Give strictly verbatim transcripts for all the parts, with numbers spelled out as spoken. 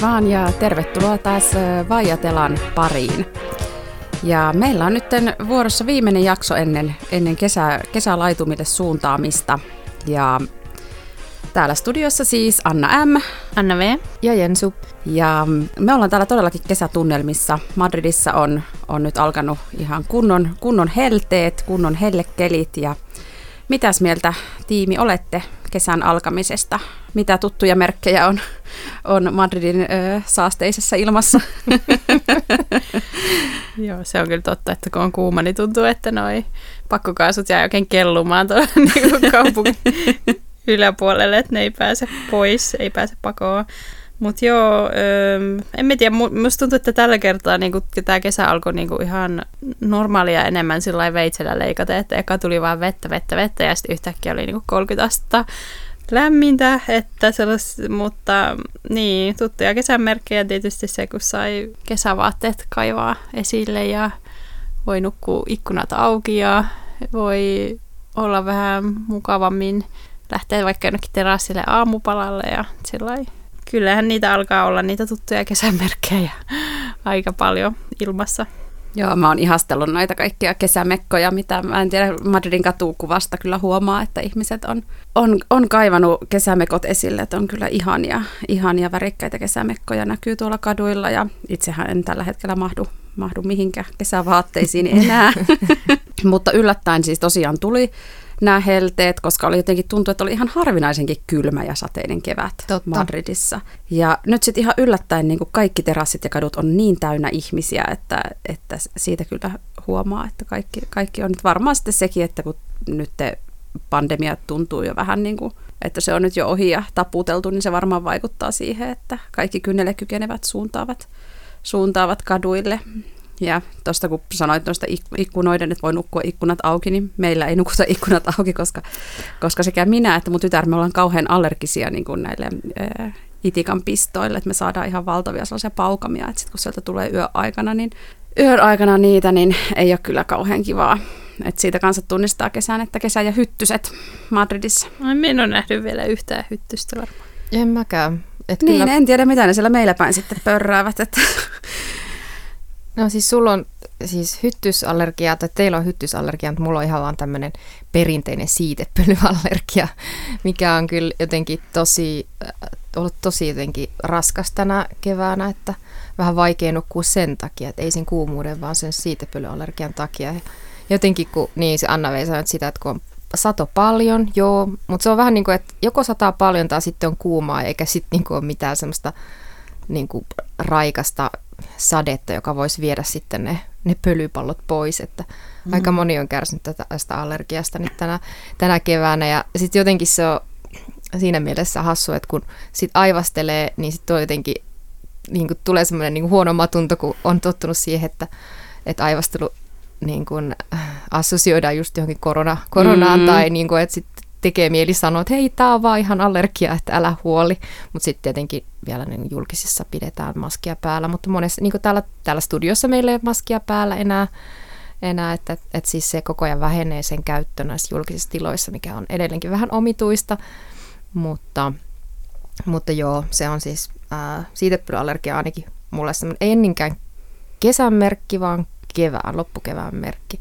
vaan ja tervetuloa taas Vaijatelan pariin. Ja meillä on nyt vuorossa viimeinen jakso ennen, ennen kesä, kesälaitumille suuntaamista. Ja täällä studiossa siis Anna M. Anna V. Ja Jensu. Ja me ollaan täällä todellakin kesätunnelmissa. Madridissa on, on nyt alkanut ihan kunnon, kunnon helteet, kunnon hellekelit. Ja mitäs mieltä, tiimi, olette kesän alkamisesta? Mitä tuttuja merkkejä on, on Madridin ö, saasteisessa ilmassa? Joo, se on kyllä totta, että kun on kuuma, niin tuntuu, että noi pakkokaasut jää oikein kellumaan tuolla niin kaupungin yläpuolelle, että ne ei pääse pois, ei pääse pakoon. Mutta joo, öö, en mä tiedä, musta tuntuu, että tällä kertaa niin tämä kesä alkoi niin ihan normaalia enemmän sillä veitsellä leikata, että eka tuli vaan vettä, vettä, vettä ja sitten yhtäkkiä oli niin kolmekymmentä astetta lämmintä, että sellais, mutta niin, tuttuja kesän merkkejä tietysti se, kun sai kesävaatteet kaivaa esille ja voi nukkua ikkunat auki ja voi olla vähän mukavammin lähteä vaikka jonnekin terassille aamupalalle ja sillai. Kyllähän niitä alkaa olla, niitä tuttuja kesämerkkejä aika paljon ilmassa. Joo, mä oon ihastellut noita kaikkia kesämekkoja, mitä mä en tiedä, Madridin katukuvasta kyllä huomaa, että ihmiset on, on, on kaivannut kesämekot esille, että on kyllä ihania, ihania värikkäitä kesämekkoja näkyy tuolla kaduilla ja itsehän en tällä hetkellä mahdu, mahdu mihinkään kesävaatteisiin enää, mutta yllättäen siis tosiaan tuli nämä helteet, koska oli jotenkin tuntuu, että oli ihan harvinaisenkin kylmä ja sateinen kevät Totta. Madridissa. Ja nyt sitten ihan yllättäen niin kuin kaikki terassit ja kadut on niin täynnä ihmisiä, että, että siitä kyllä huomaa, että kaikki, kaikki on nyt varmaan sitten sekin, että kun nyt pandemia tuntuu jo vähän niin kuin, että se on nyt jo ohi ja taputeltu, niin se varmaan vaikuttaa siihen, että kaikki kynnelle kykenevät suuntaavat, suuntaavat kaduille. Ja tuosta kun sanoit noista ikkunoiden, että voi nukkua ikkunat auki, niin meillä ei nukuta ikkunat auki, koska, koska sekä minä että mun tytär, me ollaan kauhean allergisia niin kuin näille ää, itikan pistoille, että me saadaan ihan valtavia sellaisia paukamia, että sitten kun sieltä tulee yön aikana, niin yön aikana niitä, niin ei ole kyllä kauhean kivaa. Että siitä kanssa tunnistaa kesän, että kesä ja hyttyset Madridissa. Ai, minä en ole nähnyt vielä yhtään hyttystä varmaan. En mäkään. Et niin, kyllä... en tiedä mitä ne siellä meillä päin sitten pörräävät, että... No siis sulla on siis hyttysallergia, tai teillä on hyttysallergia, mutta mulla on ihan vaan tämmöinen perinteinen siitepölyallergia, mikä on kyllä jotenkin tosi, ollut tosi jotenkin raskas tänä keväänä, että vähän vaikea nukkua sen takia, että ei sen kuumuuden, vaan sen siitepölyallergian takia. Ja jotenkin kun, niin se Anna vei sanoi sitä, että kun on sato paljon, joo, mutta se on vähän niin kuin, että joko sataa paljon tai sitten on kuumaa, eikä sitten niin kuin ole mitään semmoista niin kuin raikasta sadetta, joka voisi viedä sitten ne, ne pölypallot pois, että mm. aika moni on kärsinyt tätä, tästä allergiasta nyt tänä, tänä keväänä ja sitten jotenkin se on siinä mielessä hassu, että kun sit aivastelee, niin sitten jotenkin niin kuin tulee semmoinen niin kuin huono omatunto, kun on tottunut siihen, että, että aivastelu niin kuin assosioidaan just johonkin korona, koronaan mm. tai niin kuin, että sitten tekee mieli sanoa, että hei, tää on vaan ihan allergia, että älä huoli. Mutta sitten tietenkin vielä niin julkisissa pidetään maskia päällä, mutta monessa, niin kuin täällä, täällä studiossa meillä ei ole maskia päällä enää, enää että, että siis se koko ajan vähenee sen käyttö näissä julkisissa tiloissa, mikä on edelleenkin vähän omituista, mutta, mutta joo, se on siis ää, siitepölyallergia ainakin mulle semmoinen, ei niinkään kesän merkki, vaan kevään, loppukevään merkki.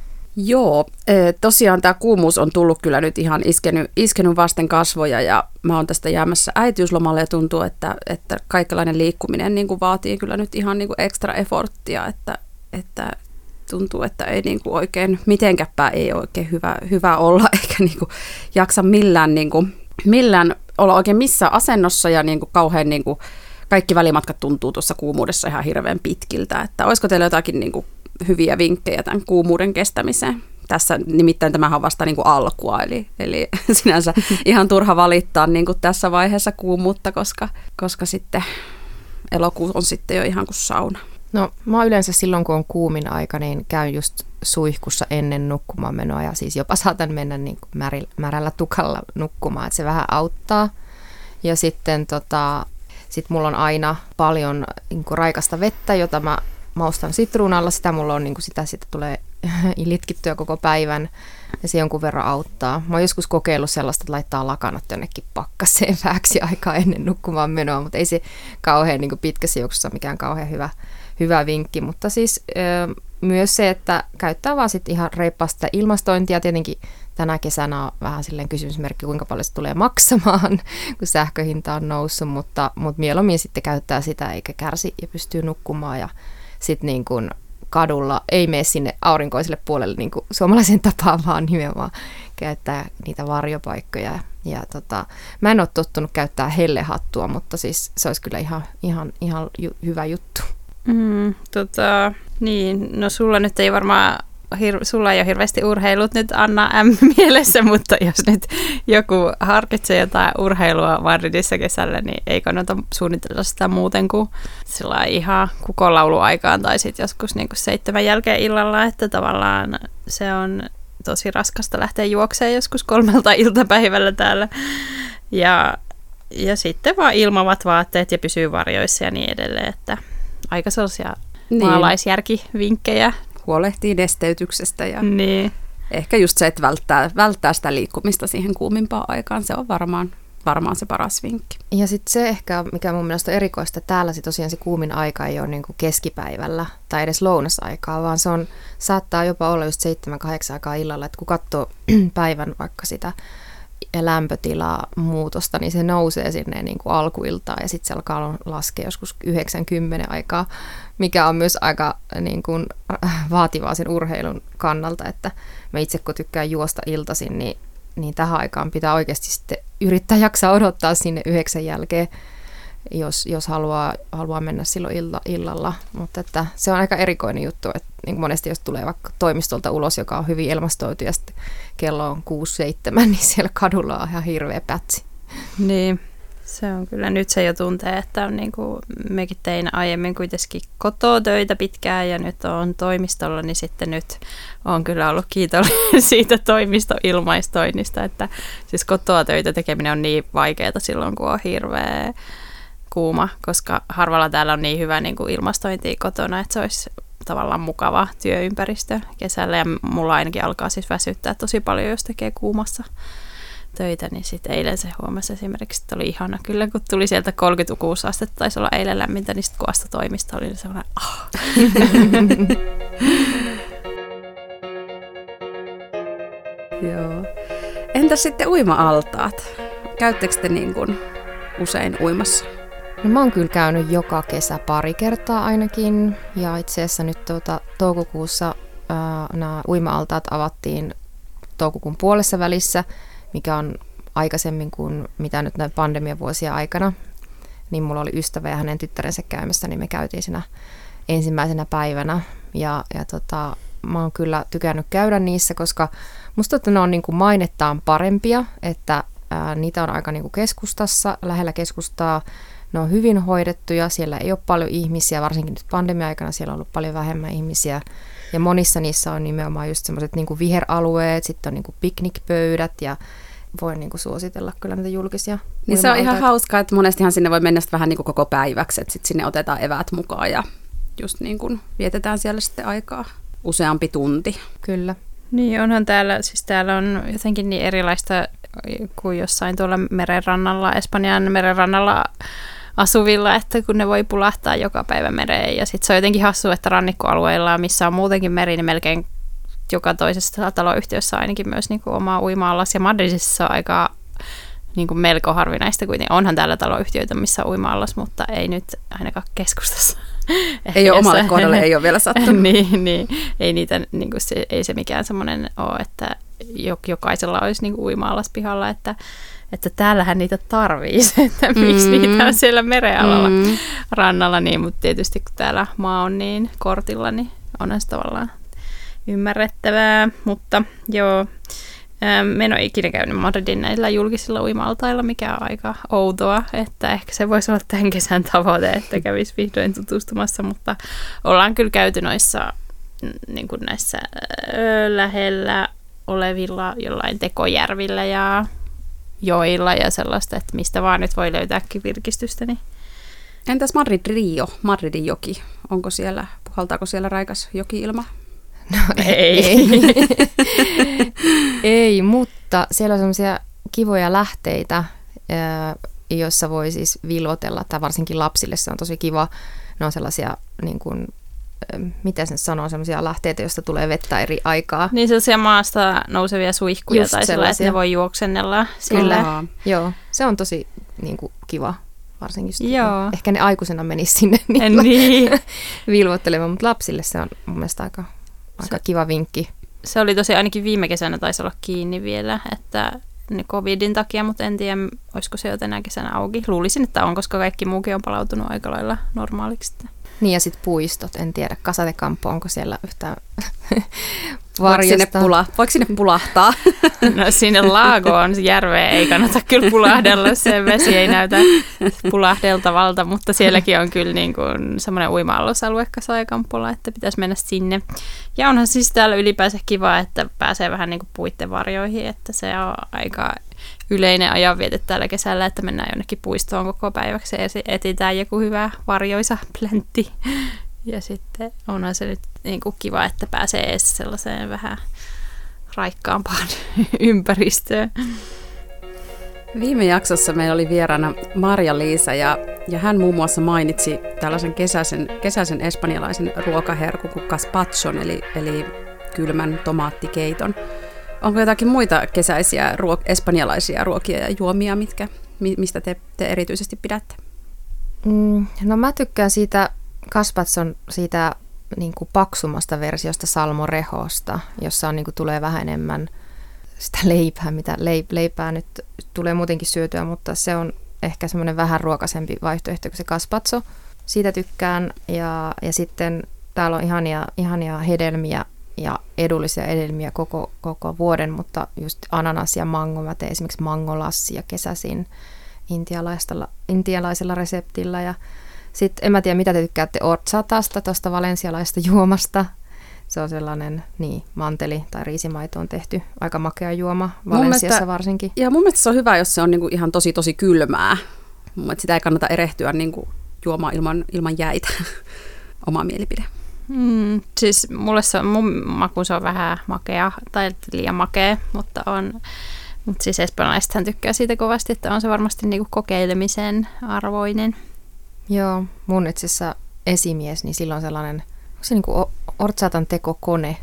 Joo, tosiaan tämä kuumuus on tullut kyllä nyt ihan iskenyt, iskenyt vasten kasvoja ja mä oon tästä jäämässä äitiyslomalle ja tuntuu, että, että kaikenlainen liikkuminen niin kuin vaatii kyllä nyt ihan niin kuin extra efforttia, että, että tuntuu, että ei niin kuin oikein mitenkäpä ei oikein hyvä, hyvä olla eikä niin kuin jaksa millään, niin kuin, millään olla oikein missään asennossa ja niin kuin kauhean niin kuin kaikki välimatkat tuntuu tuossa kuumuudessa ihan hirveän pitkiltä, että olisiko teillä jotakin niin kuin hyviä vinkkejä tämän kuumuuden kestämiseen. Tässä nimittäin tämähän on vasta niin kuin alkua, eli, eli sinänsä ihan turha valittaa niin kuin tässä vaiheessa kuumuutta, koska, koska sitten elokuu on sitten jo ihan kuin sauna. No mä oon yleensä silloin, kun on kuumin aika, niin käyn just suihkussa ennen nukkumaan menoa ja siis jopa saatan mennä niin kuin märi, märällä tukalla nukkumaan, että se vähän auttaa. Ja sitten tota, sit mulla on aina paljon niin kuin raikasta vettä, jota mä maustan sitruunalla, sitä mulla on, niin kuin sitä, sitä tulee litkittyä koko päivän ja se jonkun verran auttaa. Mä oon joskus kokeillut sellaista, että laittaa lakanat jonnekin pakkaseen vähäksi aikaa ennen nukkumaan menoa, mutta ei se kauhean niin kuin pitkässä juoksussa mikään kauhean hyvä, hyvä vinkki. Mutta siis ö, myös se, että käyttää vaan sit ihan reippaasta ilmastointia. Tietenkin tänä kesänä on vähän silleen kysymysmerkki, kuinka paljon se tulee maksamaan, kun sähköhinta on noussut, mutta, mutta mieluummin sitten käyttää sitä eikä kärsi ja pystyy nukkumaan ja sitten niin kuin kadulla ei mene sinne aurinkoiselle puolelle niin kuin suomalaisen tapaan, vaan nimenomaan käyttää niitä varjopaikkoja. Ja tota, mä en ole tottunut käyttää hellehattua, mutta siis se olisi kyllä ihan, ihan, ihan ju- hyvä juttu. Mm, tota, niin, no sulla nyt ei varmaan, hir- sulla ei ole hirveästi urheilut nyt Anna M mielessä, mutta jos nyt joku harkitsee jotain urheilua Madridissa kesällä, niin ei kannata suunnitella sitä muuten kuin sillä ihan kukonlauluaikaan tai sitten joskus niin kuin seitsemän jälkeen illalla, että tavallaan se on tosi raskasta lähteä juokseen joskus kolmelta iltapäivällä täällä ja, ja sitten vaan ilmavat vaatteet ja pysyy varjoissa ja niin edelleen, että aika sellaisia niin. maalaisjärkivinkkejä. Huolehtii nesteytyksestä ja niin. ehkä just se, että välttää, välttää sitä liikkumista siihen kuumimpaan aikaan, se on varmaan, varmaan se paras vinkki. Ja sitten se ehkä, mikä mun mielestä on erikoista, täällä se tosiaan se kuumin aika ei ole niin kuin keskipäivällä tai edes lounasaikaa, vaan se on, saattaa jopa olla just seitsemän kahdeksan aikaa illalla, että kun katsoo päivän vaikka sitä lämpötilaa muutosta, niin se nousee sinne niin kuin alkuiltaan ja sitten se alkaa laskea joskus yhdeksänkymmentä aikaa, mikä on myös aika niin kuin vaativaa sen urheilun kannalta, että mä itse kun tykkään juosta iltaisin, niin, niin tähän aikaan pitää oikeasti sitten yrittää jaksaa odottaa sinne yhdeksän jälkeen, jos, jos haluaa, haluaa mennä silloin illa, illalla, mutta että se on aika erikoinen juttu, että niin monesti jos tulee vaikka toimistolta ulos, joka on hyvin ilmastoitu ja sitten kello on kuusi seitsemän, niin siellä kadulla on ihan hirveä pätsi. Niin, se on kyllä. Nyt se jo tuntee, että on niin kuin, mekin tein aiemmin kuitenkin kotoa töitä pitkään ja nyt on toimistolla, niin sitten nyt on kyllä ollut kiitollinen siitä toimistoilmaistoinnista, että siis kotoa töitä tekeminen on niin vaikeaa silloin, kun on hirveä kuuma, koska harvalla täällä on niin hyvä niin kuin ilmastointi kotona, että se olisi tavallaan mukava työympäristö kesällä ja mulla ainakin alkaa siis väsyttää tosi paljon, jos tekee kuumassa töitä, niin sitten eilen se huomasi esimerkiksi, että oli ihana kyllä, kun tuli sieltä kolmekymmentäkuusi astetta, taisi olla eilen lämmintä, niin sitten kun astui toimista oli sellainen ah. Joo. Entäs sitten uima-altaat? Käyttekö te niin kuin usein uimassa? No, mä oon kyllä käynyt joka kesä pari kertaa ainakin, ja itse asiassa nyt tuota, toukokuussa ää, nämä uima-altaat avattiin toukokuun puolessa välissä, mikä on aikaisemmin kuin mitä nyt näin pandemian vuosien aikana. Niin mulla oli ystävä ja hänen tyttärensä käymässä, niin me käytiin siinä ensimmäisenä päivänä. Ja, ja tota, mä oon kyllä tykännyt käydä niissä, koska musta että ne on niin kuin mainettaan parempia, että ää, niitä on aika niin kuin keskustassa, lähellä keskustaa. Ne on hyvin hoidettuja, siellä ei ole paljon ihmisiä, varsinkin nyt pandemia-aikana siellä on ollut paljon vähemmän ihmisiä. Ja monissa niissä on nimenomaan just semmoiset niin kuin viheralueet, sitten on niin kuin piknikpöydät ja voin niin kuin suositella kyllä näitä julkisia. Niin se on ihan hauskaa, että monestihan sinne voi mennä vähän niin kuin koko päiväksi, että sitten sinne otetaan eväät mukaan ja just niin kuin vietetään siellä sitten aikaa useampi tunti. Kyllä. Niin onhan täällä, siis täällä on jotenkin niin erilaista kuin jossain tuolla merenrannalla, Espanjan merenrannalla asuvilla, että kun ne voi pulahtaa joka päivä mereen. Ja sitten se on jotenkin hassua, että rannikkoalueilla, missä on muutenkin meri, niin melkein joka toisessa taloyhtiössä ainakin myös niin kuin oma uima-allas. Ja Madridissa on aika niin kuin melko harvinaista kuitenkin. Onhan täällä taloyhtiöitä, missä on uima-allas, mutta ei nyt ainakaan keskustassa. Ei ole omalle kohdalle, ei ole vielä sattunut. niin, niin, ei, niitä, niin kuin se, ei se mikään semmoinen ole, että jokaisella olisi niin kuin uima-allas pihalla, että että täällähän niitä tarvii, että miksi mm. niitä on siellä merenalalla mm. rannalla, niin, mutta tietysti kun täällä maa on niin kortilla, niin onhan se tavallaan ymmärrettävää, mutta joo, mä en ole ikinä käynyt Madridin näillä julkisilla uima-altailla, mikä on aika outoa, että ehkä se voisi olla tämän kesän tavoite, että kävisi vihdoin tutustumassa, mutta ollaan kyllä käyty noissa niin kuin näissä lähellä olevilla jollain tekojärvillä ja joilla ja sellaista, että mistä vaan nyt voi löytääkin virkistystä. Niin. Entäs Madrid Rio, Madridin joki? Onko siellä, puhaltaako siellä raikas joki-ilma? No ei. Ei, ei mutta siellä on semmoisia kivoja lähteitä, joissa voi siis vilvotella, tai varsinkin lapsille se on tosi kiva. Ne on sellaisia, niin kuin, mitä sen sanoo, sellaisia lähteitä, joista tulee vettä eri aikaa. Niin sellaisia maasta nousevia suihkuja just tai sellaisia, että ne voi juoksennella sillä. Joo, se on tosi niin kuin, kiva. Varsinkin Joo. Ehkä ne aikuisena menisi sinne niin niin. vilvoittelemaan, mutta lapsille se on mun mielestä aika, aika se, kiva vinkki. Se oli tosi, ainakin viime kesänä taisi olla kiinni vielä, että ne covidin takia, mutta en tiedä, olisiko se jo tänä kesänä auki. Luulisin, että on, koska kaikki muukin on palautunut aika lailla normaaliksi. Niin ja sitten puistot, en tiedä, Kasatekampo, onko siellä yhtään Voiko sinne, pula, voiko sinne pulahtaa? No sinne laagoon, järveen ei kannata kyllä pulahdella, se vesi ei näytä pulahdeltavalta, mutta sielläkin on kyllä niin kuin semmoinen uima-alusalue Kasatekampolla, että pitäisi mennä sinne. Ja onhan siis täällä ylipäänsä kiva, että pääsee vähän niin kuin puitten varjoihin, että se on aika yleinen ajanviete täällä kesällä, että mennään jonnekin puistoon koko päiväksi ja etsitään joku hyvä varjoisa pläntti. Ja sitten onhan se nyt niin kuin kiva, että pääsee edes sellaiseen vähän raikkaampaan ympäristöön. Viime jaksossa meillä oli vieraana Marja-Liisa ja, ja hän muun muassa mainitsi tällaisen kesäisen, kesäisen espanjalaisen ruokaherkun kuin gazpachon, eli, eli kylmän tomaattikeiton. Onko jotakin muita kesäisiä ruok- espanjalaisia ruokia ja juomia, mitkä, mistä te, te erityisesti pidätte? Mm, no mä tykkään siitä gazpachon siitä niin kuin paksumasta versiosta salmorejosta, jossa on, niin kuin, tulee vähän enemmän sitä leipää, mitä leip, leipää nyt tulee muutenkin syötyä, mutta se on ehkä semmoinen vähän ruokaisempi vaihtoehto kuin se gazpacho. Siitä tykkään ja, ja sitten täällä on ihania, ihania hedelmiä ja edullisia hedelmiä koko, koko vuoden, mutta just ananas ja mango, mä teen esimerkiksi mangolassia kesäisin intialaisella, intialaisella reseptillä ja sitten en mä tiedä, mitä te tykkäätte horchatasta, tuosta valensialaisesta juomasta. Se on sellainen, niin, manteli- tai riisimaito on tehty aika makea juoma, Valensiassa mielestä, varsinkin. Ja mun mielestä se on hyvä, jos se on niinku ihan tosi tosi kylmää. Mun mielestä sitä ei kannata erehtyä niinku juomaan ilman, ilman jäitä. Oma mielipide. Mm, siis mulle se on, mun maku se on vähän makea, tai liian makea, mutta on... Mutta siis espanjalaisethan tykkää siitä kovasti, että on se varmasti niinku kokeilemisen arvoinen. Joo, mun itse asiassa esimies, niin silloin sellainen, onko se niinku horchatan tekokone?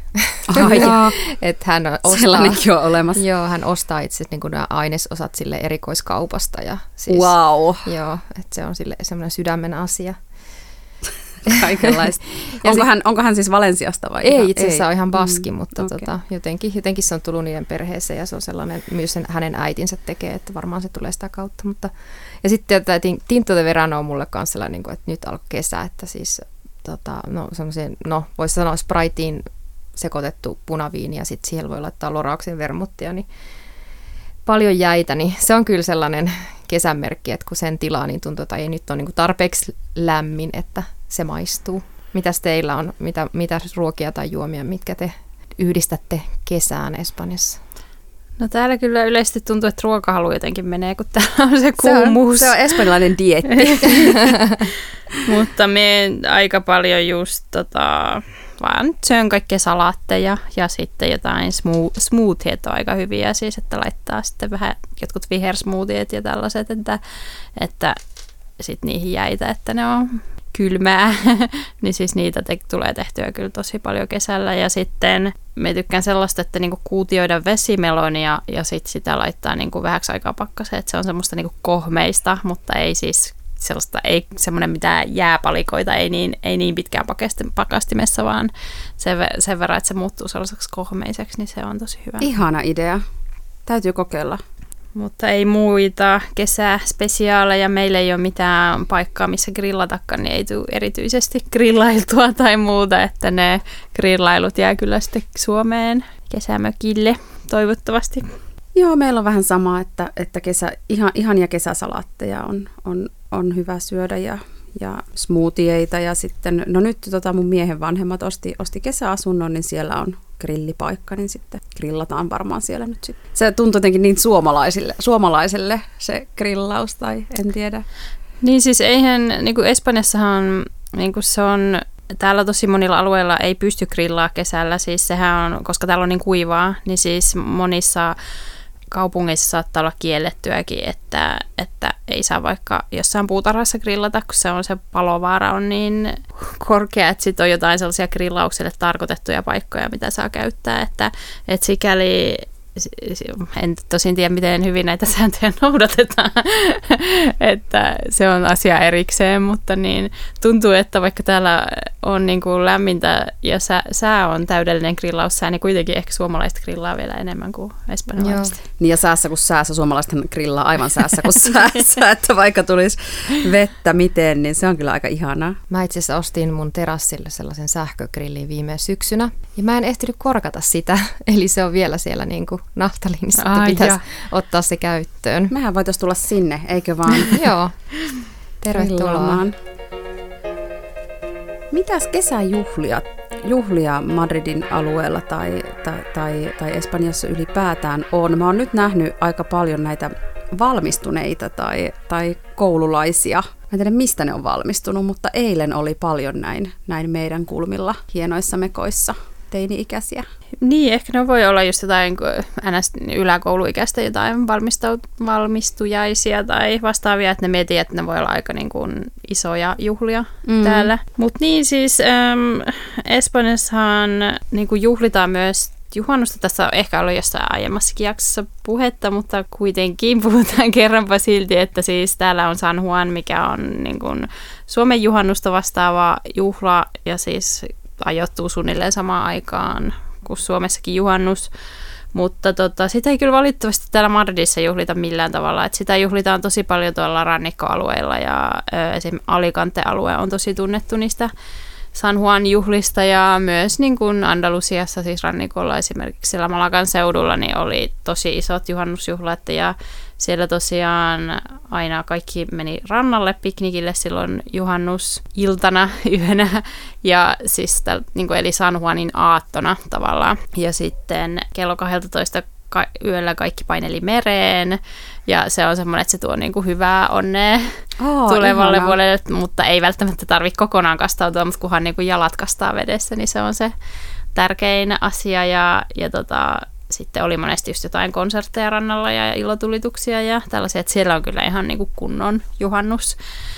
Että hän ostaa, sellainenkin on olemassa. Joo, hän ostaa itse niinku nämä ainesosat sille erikoiskaupasta. Ja siis, wow. Joo, että se on sille semmoinen sydämen asia. Kaikenlaista. onko, hän, onko hän siis Valensiasta vai? Ei, itse asiassa on ihan baski, mm, mutta okay. tota, jotenkin, jotenkin se on tullut niiden perheeseen ja se on sellainen, myös sen, hänen äitinsä tekee, että varmaan se tulee sitä kautta. Mutta, ja sitten tämä Tinto de Verano on mulle kanssa sellainen, että nyt alkoi kesä, että siis tota, no, no voisi sanoa Spriteen sekoitettu punaviini ja sitten siihen voi laittaa Loraaksen vermuttia, niin paljon jäitä, niin se on kyllä sellainen kesämerkki, että kun sen tilaa, niin tuntuu, että ei nyt ole niin tarpeeksi lämmin, että se maistuu. Mitäs teillä on, mitä, mitä ruokia tai juomia, mitkä te yhdistätte kesään Espanjassa? No täällä kyllä yleisesti tuntuu, että ruokahalu jotenkin menee, kun täällä on se kuumuus. Se on, se on espanjalainen dieetti. Mutta me aika paljon just tota, vaan syön kaikkea salaatteja ja sitten jotain smooth, smoothiet on aika hyviä, siis että laittaa sitten vähän jotkut vihersmoothiet ja tällaiset, että, että sitten niihin jäitä, että ne on kylmää, niin siis niitä te- tulee tehtyä kyllä tosi paljon kesällä. Ja sitten me tykkään sellaista, että niinku kuutioida vesimelonia ja sitten sitä laittaa niinku vähäksi aikaa pakkaseen, että se on semmoista niinku kohmeista, mutta ei siis sellaista, ei semmoinen mitään jääpalikoita, ei niin, ei niin pitkään pakastimessa, vaan sen, sen verran, että se muuttuu sellaiseksi kohmeiseksi, niin se on tosi hyvä. Ihana idea. Täytyy kokeilla. Mutta ei muita kesäspesiaaleja. Meillä ei ole mitään paikkaa, missä grillatakaan, niin ei tule erityisesti grillailtua tai muuta, että ne grillailut jää kyllä sitten Suomeen kesämökille toivottavasti. Joo, meillä on vähän sama, että, että kesä, ihan, ihania kesäsalaatteja on, on, on hyvä syödä ja, ja smoothieita ja sitten, no nyt tota mun miehen vanhemmat osti, osti kesäasunnon, niin siellä on grillipaikka, niin sitten grillataan varmaan siellä nyt sitten. Se tuntuu jotenkin niin suomalaisille, suomalaiselle se grillaus tai en tiedä. Niin siis eihän, niin kuin Espanjassahan niin kuin se on täällä tosi monilla alueilla ei pysty grillaa kesällä, siis sehän on, koska täällä on niin kuivaa, niin siis monissa kaupungeissa saattaa olla kiellettyäkin, että, että ei saa vaikka jossain puutarhassa grillata, kun se on se palovaara on niin korkea, että sitten on jotain sellaisia grillaukselle tarkoitettuja paikkoja, mitä saa käyttää, että, että sikäli en tosin tiedä, miten hyvin näitä sääntöjä noudatetaan, että se on asia erikseen, mutta niin tuntuu, että vaikka täällä on niin kuin lämmintä ja sää, sää on täydellinen grillaussää, niin kuitenkin ehkä suomalaiset grillaa vielä enemmän kuin espanjalaiset. Niin ja säässä kuin säässä, suomalaiset grillaa aivan säässä kuin säässä, että vaikka tulisi vettä miten, niin se on kyllä aika ihanaa. Mä itse asiassa ostin mun terassille sellaisen sähkögrillin viime syksynä, ja mä en ehtinyt korkata sitä, eli se on vielä siellä niin kuin naftaliinissa, että pitäisi ottaa se käyttöön. Mehän voitaisiin tulla sinne, eikö vaan? Joo, tervetuloa. Mitäs kesäjuhlia juhlia Madridin alueella tai, tai, tai, tai Espanjassa ylipäätään on? Mä oon nyt nähnyt aika paljon näitä valmistuneita tai, tai koululaisia. Mä en tiedä, mistä ne on valmistunut, mutta eilen oli paljon näin, näin meidän kulmilla hienoissa mekoissa teini-ikäisiä. Niin, ehkä ne voi olla just jotain yläkouluikäistä jotain valmistujaisia tai vastaavia, että ne mietii, että ne voi olla aika niin kuin isoja juhlia mm. täällä. Mutta niin siis ähm, Espanjassahan niin kuin juhlitaan myös juhannusta. Tässä on ehkä ollut jossain aiemmassakin jaksossa puhetta, mutta kuitenkin puhutaan kerranpa silti, että siis täällä on San Juan, mikä on niin kuin Suomen juhannusta vastaava juhla ja siis ajoittuu suunnilleen samaan aikaan kuin Suomessakin juhannus, mutta tota, sitä ei kyllä valitettavasti täällä Madridissa juhlita millään tavalla, että sitä juhlitaan tosi paljon tuolla rannikkoalueilla ja ö, esimerkiksi Alicante-alue on tosi tunnettu niistä San Juan juhlista ja myös niin kuin Andalusiassa, siis rannikolla esimerkiksi siellä Malagan seudulla, niin oli tosi isot juhannusjuhlat ja siellä tosiaan aina kaikki meni rannalle piknikille silloin juhannusiltana yönä ja siis täl, niin kuin eli San Juanin aattona tavallaan. Ja sitten kello kaksitoista ka- yöllä kaikki paineli mereen ja se on semmoinen, että se tuo niin kuin hyvää onnea oh, tulevalle ihanaa. Vuodelle, mutta ei välttämättä tarvitse kokonaan kastautua, mutta kunhan niin kuin jalat kastaa vedessä, niin se on se tärkein asia ja, ja tota, sitten oli monesti just jotain konsertteja rannalla ja ilotulituksia ja tällaisia, että siellä on kyllä ihan niin kuin kunnon juhannus.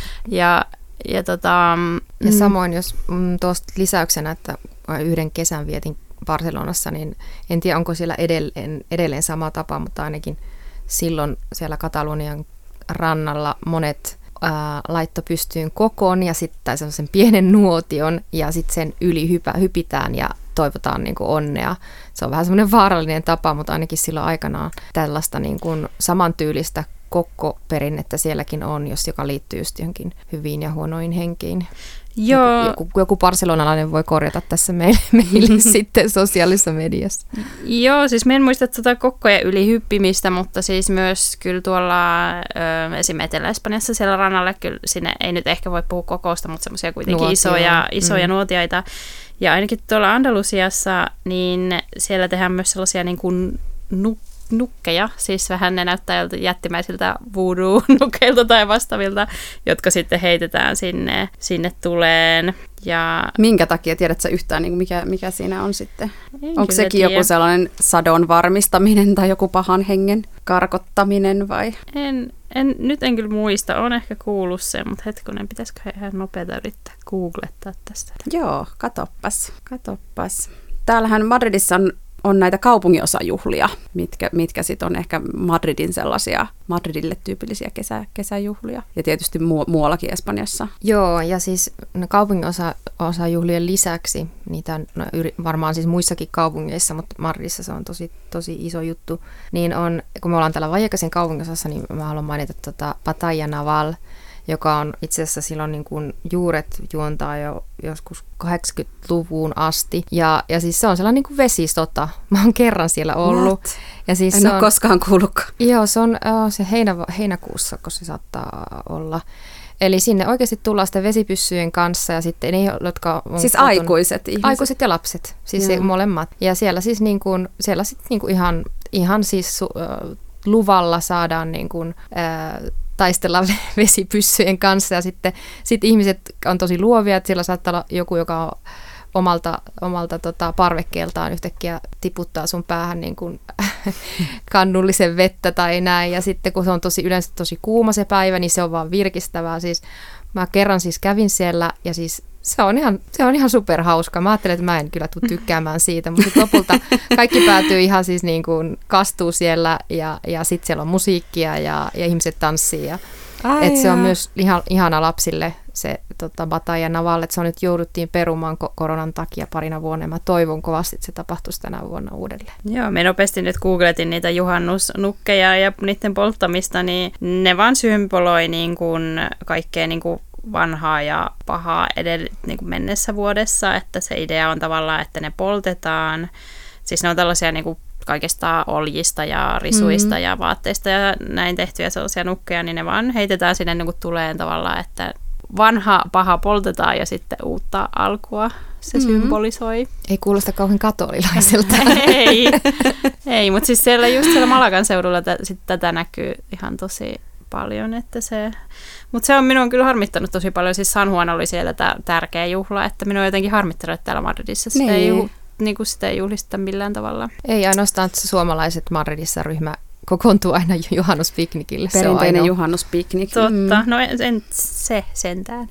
Ja, ja, tota, ja samoin, jos mm, tuosta lisäyksenä, että yhden kesän vietin Barcelonassa, niin en tiedä, onko siellä edelleen, edelleen sama tapa, mutta ainakin silloin siellä Katalonian rannalla monet ää, laitto pystyyn kokoon ja sitten sellaisen pienen nuotion ja sitten sen yli hypä, hypitään ja toivotaan niin kuin onnea. Se on vähän semmoinen vaarallinen tapa, mutta ainakin silloin aikanaan tällaista niin kuin samantyylistä kokkoperinnettä sielläkin on, jos joka liittyy just johonkin hyviin ja huonoihin henkiin. Joo. Joku, joku barcelonalainen voi korjata tässä meille, meille sitten sosiaalisessa mediassa. Joo, siis mä en muista tuota kokkojen yli hyppimistä, mutta siis myös kyllä tuolla ö, esimerkiksi Etelä-Espanjassa siellä rannalle, kyllä sinne ei nyt ehkä voi puhua kokousta, mutta semmoisia kuitenkin Nuotio. isoja, isoja mm. nuotioita. Ja ainakin tuolla Andalusiassa, niin siellä tehdään myös sellaisia niin kuin nuk- nukkeja, siis vähän ne näyttää jättimäisiltä voodoo-nukeilta tai vastaavilta, jotka sitten heitetään sinne, sinne tuleen. Ja minkä takia, tiedätkö yhtään, niin mikä, mikä siinä on sitten? En Onko sekin tiedä. Joku sellainen sadon varmistaminen tai joku pahan hengen karkottaminen vai? En, en, nyt en kyllä muista, on ehkä kuullut sen, mutta hetkonen, pitäisikö ihan nopeata yrittää googlettaa tästä? Joo, katoppas, katoppas. Täällähän Madridissa on on näitä kaupunginosajuhlia, mitkä, mitkä sitten on ehkä Madridin sellaisia, Madridille tyypillisiä kesä, kesäjuhlia. Ja tietysti muu, muuallakin Espanjassa. Joo, ja siis no, kaupunginosajuhlien lisäksi, niitä on no, varmaan siis muissakin kaupungeissa, mutta Madridissa se on tosi, tosi iso juttu, niin on, kun me ollaan täällä Vallecasin kaupunginosassa, niin mä haluan mainita tota Batalla Naval, joka on itse asiassa silloin niin kuin juuret juontaa jo joskus kahdeksankymmentäluvun asti. Ja, ja siis se on sellainen niin kuin vesisota. Mä oon kerran siellä ollut. Ja siis en se ole on, koskaan kuullutkaan. Joo, se on se heinä, heinäkuussa, kun se saattaa olla. Eli sinne oikeasti tullaan sitten vesipyssyjen kanssa ja sitten ne, jotka on... Siis kotona, aikuiset ihmiset? Aikuiset ja lapset, siis se, molemmat. Ja siellä siis niin kuin, siellä sitten niin kuin ihan, ihan siis su, äh, luvalla saadaan niin kuin, äh, taistella vesipyssyjen kanssa ja sitten sit ihmiset on tosi luovia, että siellä saattaa olla joku, joka on omalta, omalta tota, parvekkeeltaan yhtäkkiä tiputtaa sun päähän niin kuin kannullisen vettä tai näin. Ja sitten kun se on tosi yleensä tosi kuuma se päivä, niin se on vaan virkistävää. Siis, mä kerran siis kävin siellä ja siis se on ihan, se on ihan superhauska. Mä ajattelin, että mä en kyllä tule tykkäämään siitä, mutta sit lopulta kaikki päätyy ihan siis niin kuin kastuu siellä ja, ja sitten siellä on musiikkia ja, ja ihmiset tanssii. Ja, et se on myös ihan, ihana lapsille se tota, Bataja Naval, että se on nyt jouduttiin perumaan koronan takia parina vuonna. Mä toivon kovasti, että se tapahtuisi tänä vuonna uudelleen. Joo, me nopeasti nyt googletin niitä juhannusnukkeja ja niiden polttamista, niin ne vaan symboloi niin kuin kaikkea niin kuin vanhaa ja pahaa edellä niin kuin mennessä vuodessa, että se idea on tavallaan, että ne poltetaan. Siis ne on tällaisia niin kuin kaikesta oljista ja risuista mm-hmm. ja vaatteista ja näin tehtyjä sellaisia nukkeja, niin ne vaan heitetään sinne niin kuin tuleen tavallaan, että vanha paha poltetaan ja sitten uutta alkua se mm-hmm. symbolisoi. Ei kuulosta kauhean katolilaiselta. ei, ei mutta siis siellä just siellä Malagan seudulla t- sit tätä näkyy ihan tosi paljon, että se... Mutta se on minua kyllä harmittanut tosi paljon, siis San Juan oli siellä t- tärkeä juhla, että minua on jotenkin harmittanut, että täällä Madridissa sitä, niin. ei, juh- niin kuin sitä ei juhlista millään tavalla. Ei ainoastaan, että suomalaiset Madridissa ryhmä kokoontuu aina juhannuspiknikille. Perinteinen se juhannuspiknik. Totta, mm. no en, en se sentään.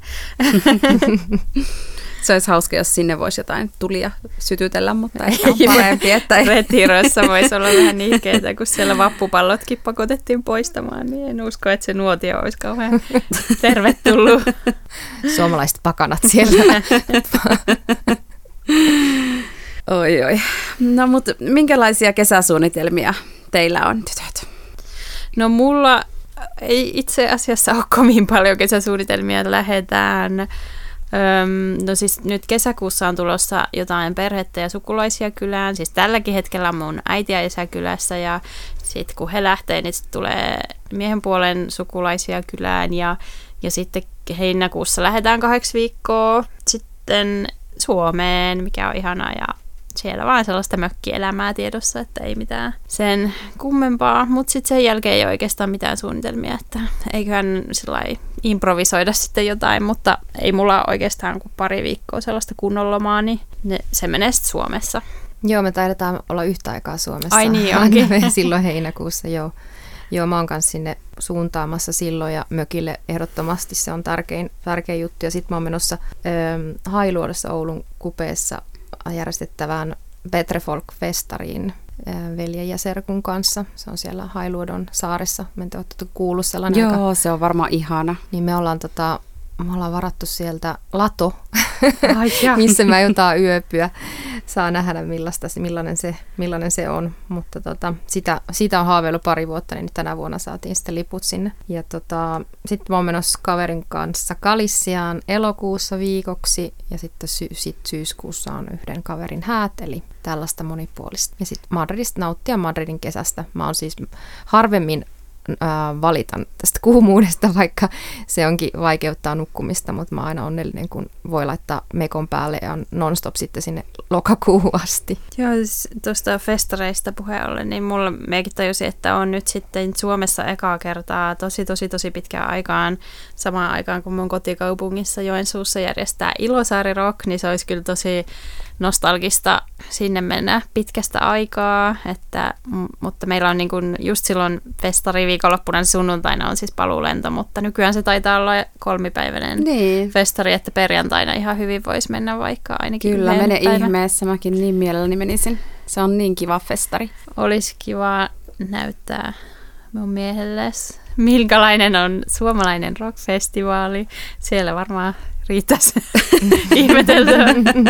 Se olisi hauska, jos sinne voisi jotain tulia sytytellä, mutta ehkä on parempi, että ei. Retiroissa voisi olla vähän niikkeitä, kun siellä vappupallotkin pakotettiin poistamaan, niin en usko, että se nuotio olisi kauhean tervetullut. Suomalaiset pakanat siellä. Oi, oi. No, mutta minkälaisia kesäsuunnitelmia teillä on, tytöt? No, mulla ei itse asiassa ole kovin paljon kesäsuunnitelmia. Lähdetään, öm, no siis nyt kesäkuussa on tulossa jotain perhettä ja sukulaisia kylään. Siis tälläkin hetkellä mun äiti ja isä kylässä ja sitten kun he lähtee, niin sitten tulee miehen puolen sukulaisia kylään ja, ja sitten heinäkuussa lähdetään kahdeksi viikkoa sitten Suomeen, mikä on ihanaa ja siellä vaan sellaista mökkielämää tiedossa, että ei mitään sen kummempaa, mutta sitten sen jälkeen ei oikeastaan mitään suunnitelmia, että eiköhän sillai improvisoida sitten jotain, mutta ei mulla oikeastaan kuin pari viikkoa sellaista kunnon lomaa, niin ne, se menee sitten Suomessa. Joo, me taidetaan olla yhtä aikaa Suomessa. Ai niin onkin. Silloin heinäkuussa, joo. Joo, mä oon kanssa sinne suuntaamassa silloin ja mökille ehdottomasti se on tärkein, tärkein juttu. Ja sitten mä oon menossa ö, Hailuodossa Oulun kupeessa järjestettävään Petrefolk-festariin ö, veljen ja serkun kanssa. Se on siellä Hailuodon saaressa. Mä en te ootte kuullut sellainen. Joo, aika, se on varmaan ihana. Niin me ollaan, tota, me ollaan varattu sieltä lato, Ai, missä mä jotain yöpyä. Saa nähdä millaista, millainen, se, millainen se on, mutta tota, sitä, siitä on haaveillut pari vuotta, niin tänä vuonna saatiin sitten liput sinne. Ja tota, sitten mä oon menossa kaverin kanssa Galissiaan elokuussa viikoksi ja sitten sy- sit syyskuussa on yhden kaverin häät, eli tällaista monipuolista. Ja sitten Madridista nauttia Madridin kesästä. Mä oon siis harvemmin valitan tästä kuumuudesta, vaikka se onkin vaikeuttaa nukkumista, mutta mä oon aina onnellinen, kun voi laittaa mekon päälle ja on non-stop sitten sinne lokakuuhun asti. Joo, tuosta festareista puheen ollen, niin mulla mekin tajusin, että on nyt sitten Suomessa ekaa kertaa tosi, tosi, tosi pitkään aikaan, samaan aikaan kuin mun kotikaupungissa Joensuussa järjestää Ilosaari Rock, niin se olisi kyllä tosi nostalgista sinne mennä pitkästä aikaa, että, mutta meillä on niin kuin just silloin festari viikonloppuna sunnuntaina on siis paluulento, mutta nykyään se taitaa olla kolmipäiväinen niin. festari, että perjantaina ihan hyvin voisi mennä vaikka ainakin Kyllä, mene ihmeessä, mäkin niin mielelläni menisin. Se on niin kiva festari. Olisi kiva näyttää mun miehelles, minkälainen on suomalainen rockfestivaali. Siellä varmaan riittäisi ihmeteltyä.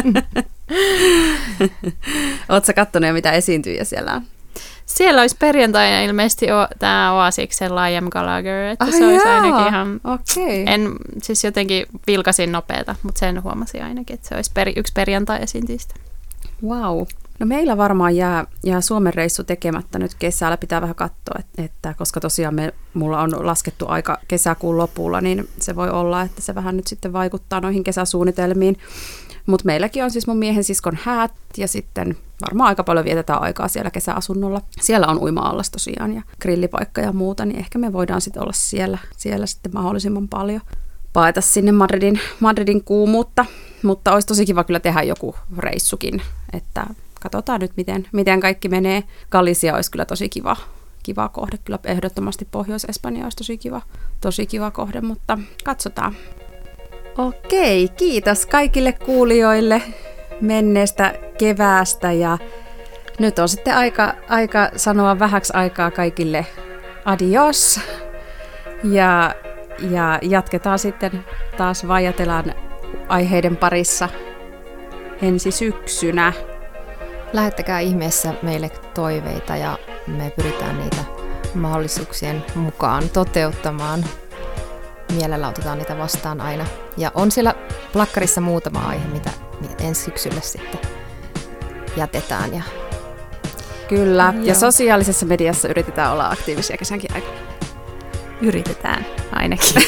Oletko sä kattonut jo, mitä esiintyjiä siellä on? Siellä olisi perjantaina ilmeisesti o- tämä Oasiksen Liam Gallagher, että ah, se olisi jaa. ainakin ihan... Okay. En siis jotenkin vilkasin nopeata, mutta sen huomasin ainakin, että se olisi per- yksi perjantai-esiintyjistä. Wow. No meillä varmaan jää, jää Suomen reissu tekemättä nyt kesällä, pitää vähän katsoa, että, että koska tosiaan me, mulla on laskettu aika kesäkuun lopulla, niin se voi olla, että se vähän nyt sitten vaikuttaa noihin kesäsuunnitelmiin. Mutta meilläkin on siis mun miehen siskon häät ja sitten varmaan aika paljon vietetään aikaa siellä kesäasunnolla. Siellä on uima-allas tosiaan ja grillipaikka ja muuta, niin ehkä me voidaan sitten olla siellä, siellä sitten mahdollisimman paljon. Paeta sinne Madridin, Madridin kuumuutta, mutta olisi tosi kiva kyllä tehdä joku reissukin, että katsotaan nyt miten, miten kaikki menee. Galicia olisi kyllä tosi kiva, kiva kohde, kyllä ehdottomasti Pohjois-Espanja olisi tosi kiva, tosi kiva kohde, mutta katsotaan. Okei, kiitos kaikille kuulijoille menneestä keväästä ja nyt on sitten aika, aika sanoa vähäksi aikaa kaikille adios ja, ja jatketaan sitten taas Vaijatelan aiheiden parissa ensi syksynä. Lähettäkää ihmeessä meille toiveita ja me pyritään niitä mahdollisuuksien mukaan toteuttamaan. Mielellä otetaan niitä vastaan aina. Ja on siellä plakkarissa muutama aihe, mitä ensi syksylle sitten jätetään. Ja... Kyllä, Joo. ja sosiaalisessa mediassa yritetään olla aktiivisia kesänkin aikana. Yritetään ainakin.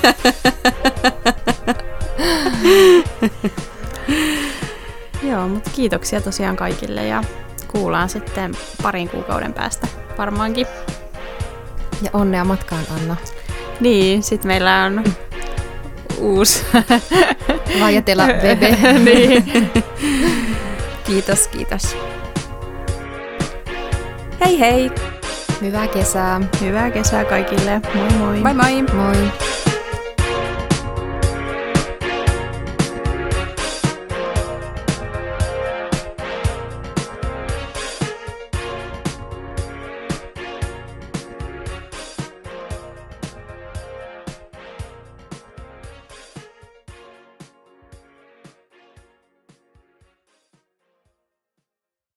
Joo, mutta kiitoksia tosiaan kaikille ja kuullaan sitten parin kuukauden päästä varmaankin. ja onnea matkaan, Anna. Niin, sitten meillä on uusi Vaijatela bebe. niin. Kiitos, kiitos. Hei hei! Hyvää kesää. Hyvää kesää kaikille. Moi moi. Moi moi! Moi.